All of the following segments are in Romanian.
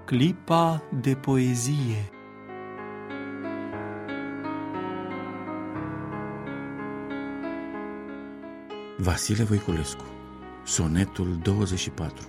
clipa de poezie. Vasile Voiculescu, sonetul 24.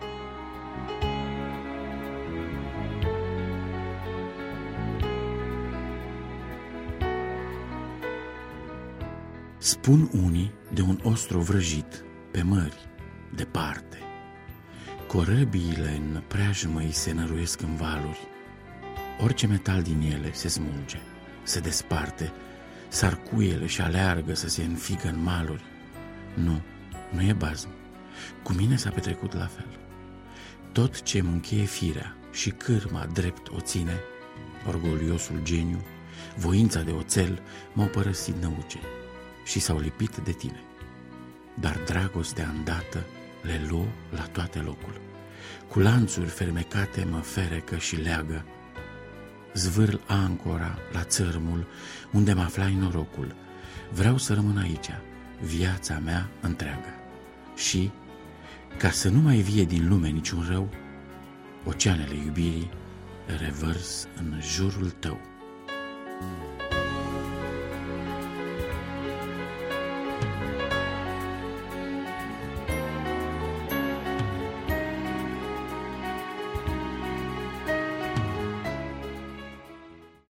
Spun unii de un ostrov vrăjit pe mări, departe. Corăbiile în preajmă îi se năruiesc în valuri. Orice metal din ele se smulge, se desparte, sarcuiele și aleargă să se înfigă în maluri. Nu e bazm. Cu mine s-a petrecut la fel. Tot ce îmi încheie firea și cârma drept o ține, orgoliosul geniu, voința de oțel, m-au părăsit năuce și s-au lipit de tine. Dar dragostea îndată le luă la toate locul. Cu lanțuri fermecate mă ferecă și leagă. Zvârl ancora la țărmul unde mă aflai norocul. Vreau să rămân aici viața mea întreagă și, ca să nu mai vie din lume niciun rău, oceanele iubirii revărs în jurul tău.